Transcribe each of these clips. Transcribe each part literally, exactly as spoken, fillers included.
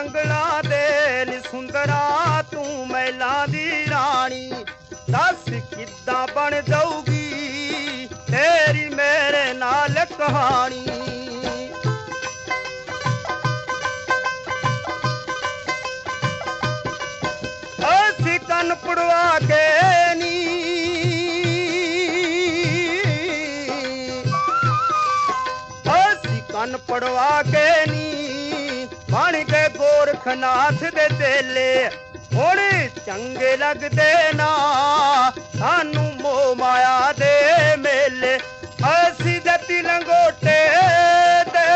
जंगलां दे नी सुंदरा तू महलां दी रानी। दस किद्दां बन जाऊगी तेरी मेरे नाल कहानी। असी कन पड़वा के नी असी कन पड़वा के नी बन गए गोरखनाथ दे चेले। हुण चंगे लगदे ना सानू मोह माया दे मेले। असी जती लंगोटे दे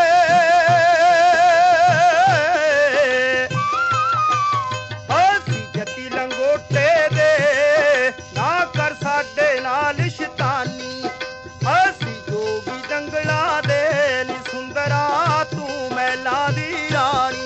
असी जती लंगोटे दे ना कर साडे नाल शैतानी। असी जोगी जंगलां दे नी सुंदरा तू महलां दी रानी।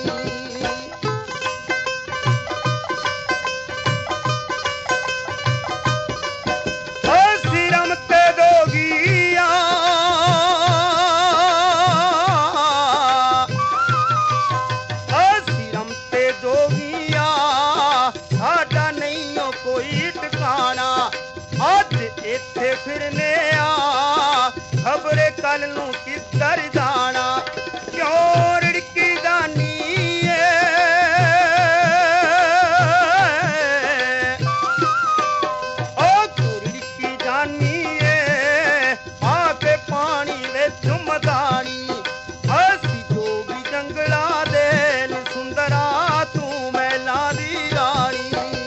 इत्थे फिरने आ खबरे कल नू किधर जाना। क्यों रिड़की जानी है ओ तू रिड़की जानी है आके पानी विच मदानी। असी जोगी जंगलां दे नी सुंदरा तू महलां दी रानी।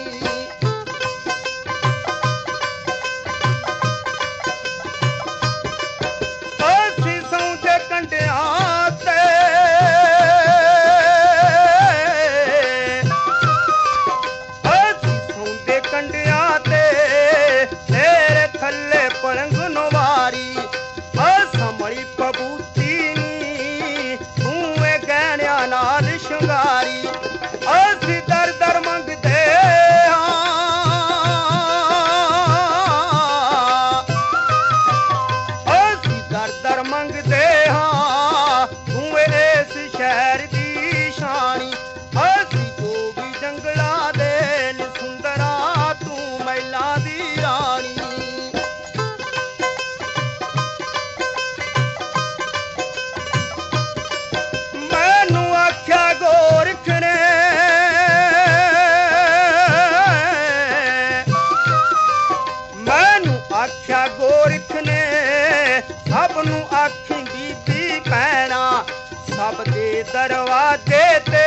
शंगारी असी दर दर मंगदे हाँ असी दर दर मंगदे हाँ तू इस शहर दी शानी। असी जोगी जंगलां दे नी सुंदरा तू महलां दी रानी। मैनू आख्या गोरख ने मैनू आख्या गोरख ने सब नू आखी बीबी भैणा सब दे दरवाजे ते